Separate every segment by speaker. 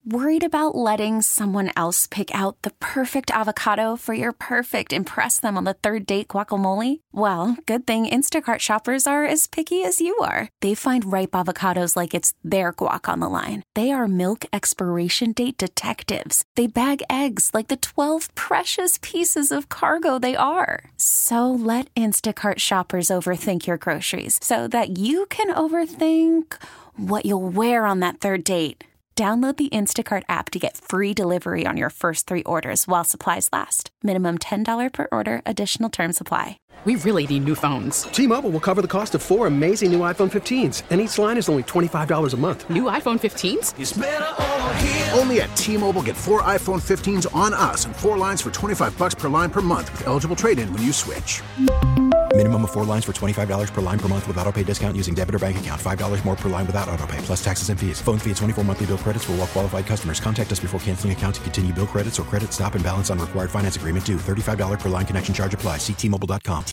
Speaker 1: Worried about letting someone else pick out the perfect avocado for your perfect impress them on the third date guacamole? Well, good thing Instacart shoppers are as picky as you are. They find ripe avocados like it's their guac on the line. They are milk expiration date detectives. They bag eggs like the 12 precious pieces of cargo they are. So let Instacart shoppers overthink your groceries so that you can overthink what you'll wear on that third date. Download the Instacart app to get free delivery on your first 3 orders while supplies last. Minimum $10 per order. Additional terms apply.
Speaker 2: We really need new phones.
Speaker 3: T-Mobile will cover the cost of 4 amazing new iPhone 15s, and each line is only $25 a month.
Speaker 2: New iPhone 15s?
Speaker 4: It's better over here.
Speaker 5: Only at T-Mobile, get 4 iPhone 15s on us and 4 lines for $25 per line per month with eligible trade-in when you switch.
Speaker 6: Minimum of 4 lines for $25 per line per month with autopay discount using debit or bank account. $5 more per line without autopay, plus taxes and fees. Phone fee at 24 monthly bill credits for well-qualified customers. Contact us before canceling account to continue bill credits or credit stop and balance on required finance agreement due. $35 per line connection charge applies. See T-Mobile.com.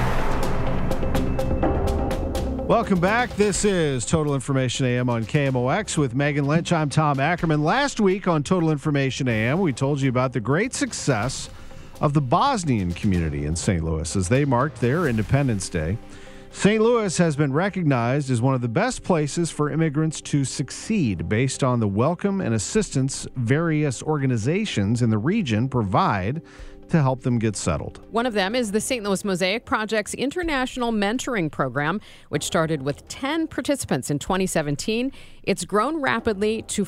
Speaker 7: Welcome back. This is Total Information AM on KMOX with Megan Lynch. I'm Tom Ackerman. Last week on Total Information AM, we told you about the great success of the Bosnian community in St. Louis as they marked their Independence Day. St. Louis has been recognized as one of the best places for immigrants to succeed based on the welcome and assistance various organizations in the region provide to help them get settled.
Speaker 2: One of them is the St. Louis Mosaic Project's International Mentoring Program, which started with 10 participants in 2017. It's grown rapidly to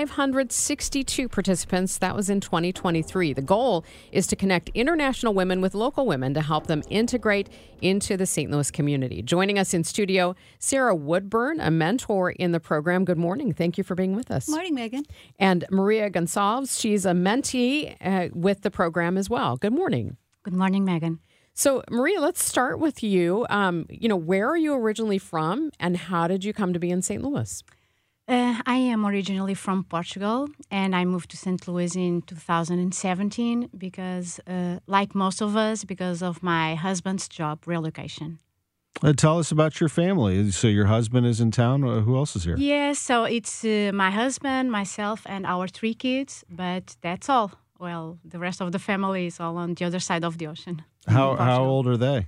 Speaker 2: 562 participants. That was in 2023. The goal is to connect international women with local women to help them integrate into the St. Louis community. Joining us in studio, Sarah Woodburn, a mentor in the program. Good morning. Thank you for being with us.
Speaker 8: Morning, Megan.
Speaker 2: And Maria Gonçalves, she's a mentee with the program as well. Good morning.
Speaker 8: Good morning, Megan.
Speaker 2: So, Maria, let's start with you. Where are you originally from, and how did you come to be in St. Louis?
Speaker 8: I am originally from Portugal, and I moved to St. Louis in 2017 because, like most of us, because of my husband's job relocation.
Speaker 7: Tell us about your family. So your husband is in town. Who else is here?
Speaker 8: Yes, so it's my husband, myself, and our 3 kids, but that's all. Well, the rest of the family is all on the other side of the ocean.
Speaker 7: How old are they?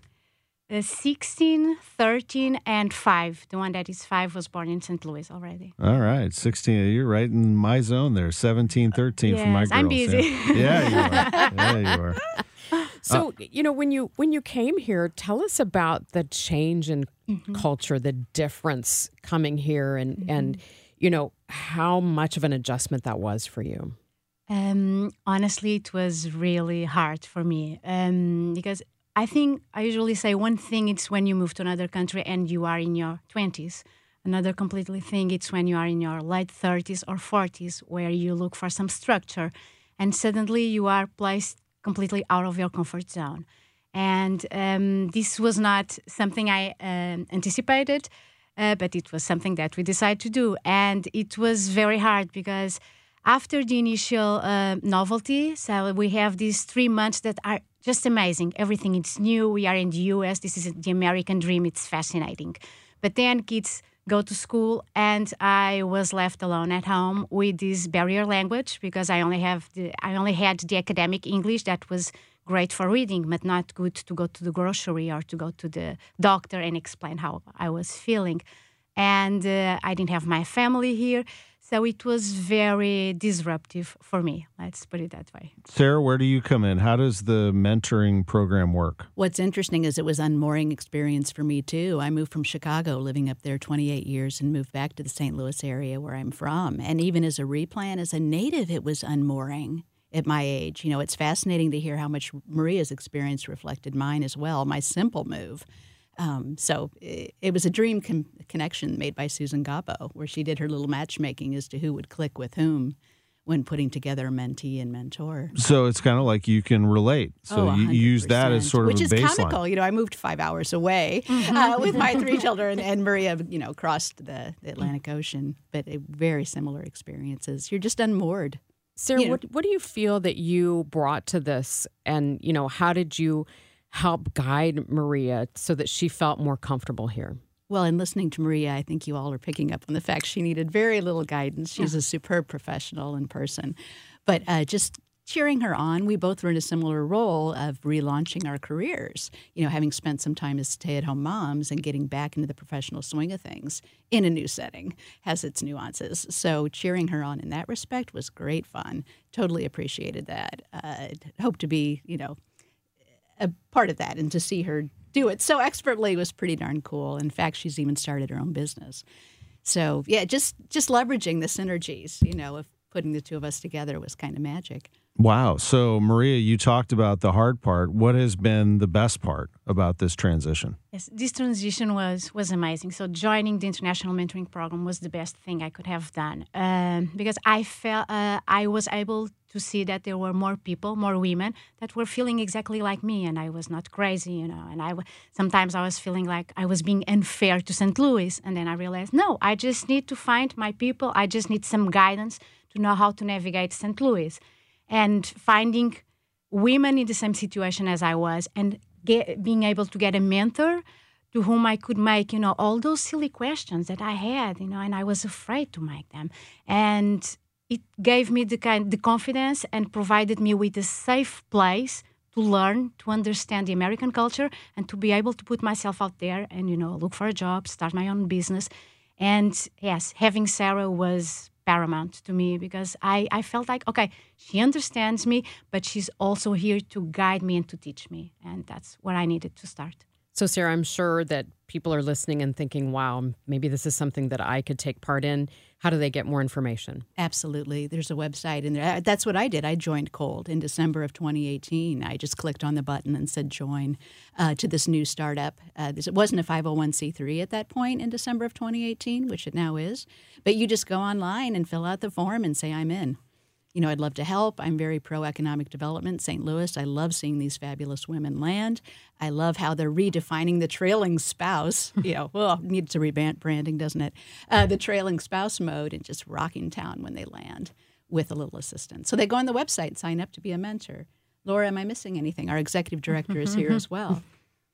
Speaker 8: 16, 13, and 5. The one that is 5 was born in St. Louis already.
Speaker 7: All right. 16. You're right in my zone there. 17, 13 for my girls.
Speaker 8: I'm busy.
Speaker 7: Yeah, you are. Yeah, you are.
Speaker 2: So, when you came here, tell us about the change in culture, the difference coming here and how much of an adjustment that was for you.
Speaker 8: Honestly, it was really hard for me because I think I usually say one thing it's when you move to another country and you are in your 20s. Another completely thing it's when you are in your late 30s or 40s where you look for some structure and suddenly you are placed completely out of your comfort zone. And this was not something I anticipated, but it was something that we decided to do. And it was very hard because after the initial novelty, so we have these 3 months that are just amazing. Everything is new. We are in the U.S. This is the American dream. It's fascinating. But then kids go to school, and I was left alone at home with this barrier language because I only had the academic English that was great for reading, but not good to go to the grocery or to go to the doctor and explain how I was feeling. And I didn't have my family here. So it was very disruptive for me. Let's put it that way.
Speaker 7: Sarah, where do you come in? How does the mentoring program work?
Speaker 9: What's interesting is it was an unmooring experience for me, too. I moved from Chicago, living up there 28 years, and moved back to the St. Louis area where I'm from. And even as a replant, as a native, it was unmooring at my age. It's fascinating to hear how much Maria's experience reflected mine as well, my simple move. So it was a dream connection made by Susan Gabo, where she did her little matchmaking as to who would click with whom when putting together a mentee and mentor.
Speaker 7: So it's kind of like you can relate. So you use that as sort of a baseline.
Speaker 9: Which is comical. I moved 5 hours away with my 3 children, and Maria, crossed the Atlantic Ocean. But very similar experiences. You're just unmoored.
Speaker 2: Sarah, what do you feel that you brought to this? And, how did you help guide Maria so that she felt more comfortable here?
Speaker 9: Well, in listening to Maria, I think you all are picking up on the fact she needed very little guidance. She's a superb professional in person. But just cheering her on, we both were in a similar role of relaunching our careers, having spent some time as stay-at-home moms and getting back into the professional swing of things in a new setting has its nuances. So cheering her on in that respect was great fun. Totally appreciated that. Hope to be, a part of that, and to see her do it so expertly was pretty darn cool. In fact, she's even started her own business. So, yeah, just leveraging the synergies, of putting the two of us together was kind of magic.
Speaker 7: Wow. So, Maria, you talked about the hard part. What has been the best part about this transition?
Speaker 8: Yes, this transition was amazing. So joining the International Mentoring Program was the best thing I could have done because I felt I was able to see that there were more people, more women that were feeling exactly like me, and I was not crazy, and sometimes I was feeling like I was being unfair to St. Louis, and then I realized, no, I just need to find my people. I just need some guidance to know how to navigate St. Louis. And finding women in the same situation as I was and being able to get a mentor to whom I could make, all those silly questions that I had, and I was afraid to make them. And it gave me the confidence and provided me with a safe place to learn, to understand the American culture, and to be able to put myself out there and, look for a job, start my own business. And yes, having Sarah was paramount to me because I felt like, okay, she understands me, but she's also here to guide me and to teach me. And that's where I needed to start.
Speaker 2: So, Sarah, I'm sure that people are listening and thinking, wow, maybe this is something that I could take part in. How do they get more information?
Speaker 9: Absolutely. There's a website in there. That's what I did. I joined Cold in December of 2018. I just clicked on the button and said join to this new startup. It wasn't a 501c3 at that point in December of 2018, which it now is. But you just go online and fill out the form and say, I'm in. I'd love to help. I'm very pro-economic development. St. Louis, I love seeing these fabulous women land. I love how they're redefining the trailing spouse. Needs to rebranding, doesn't it? The trailing spouse mode and just rocking town when they land with a little assistance. So they go on the website, sign up to be a mentor. Laura, am I missing anything? Our executive director is here as well.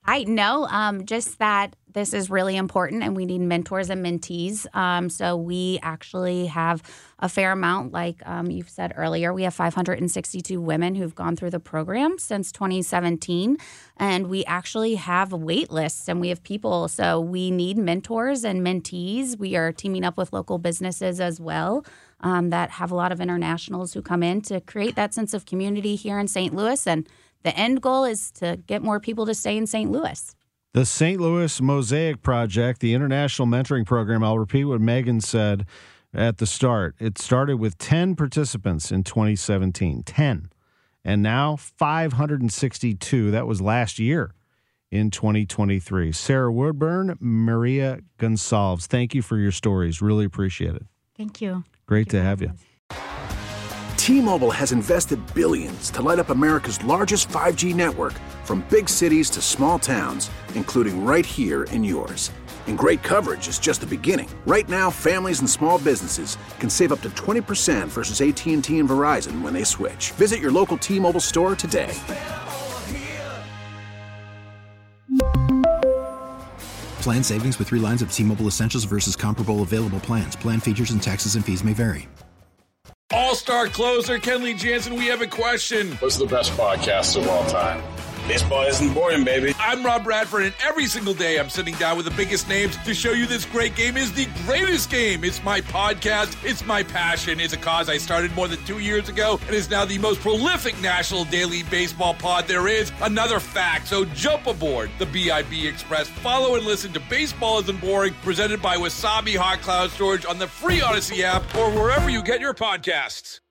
Speaker 4: No, just that this is really important and we need mentors and mentees. So we actually have a fair amount, like you've said earlier, we have 562 women who've gone through the program since 2017. And we actually have wait lists and we have people. So we need mentors and mentees. We are teaming up with local businesses as well that have a lot of internationals who come in to create that sense of community here in St. Louis. And the end goal is to get more people to stay in St. Louis.
Speaker 7: The St. Louis Mosaic Project, the International Mentoring Program, I'll repeat what Megan said at the start. It started with 10 participants in 2017, 10. And now 562. That was last year in 2023. Sarah Woodburn, Maria Gonsalves, thank you for your stories. Really appreciate it.
Speaker 8: Thank you.
Speaker 7: Great to have you.
Speaker 5: T-Mobile has invested billions to light up America's largest 5G network, from big cities to small towns, including right here in yours. And great coverage is just the beginning. Right now, families and small businesses can save up to 20% versus AT&T and Verizon when they switch. Visit your local T-Mobile store today.
Speaker 6: Plan savings with 3 lines of T-Mobile Essentials versus comparable available plans. Plan features and taxes and fees may vary.
Speaker 10: All-star closer Kenley Jansen, we have a question.
Speaker 11: What's the best podcast of all time? Baseball isn't boring, baby.
Speaker 10: I'm Rob Bradford, and every single day I'm sitting down with the biggest names to show you this great game is the greatest game. It's my podcast. It's my passion. It's a cause I started more than 2 years ago and is now the most prolific national daily baseball pod there is. Another fact, so jump aboard the BIB Express. Follow and listen to Baseball Isn't Boring, presented by Wasabi Hot Cloud Storage on the free Odyssey app or wherever you get your podcasts.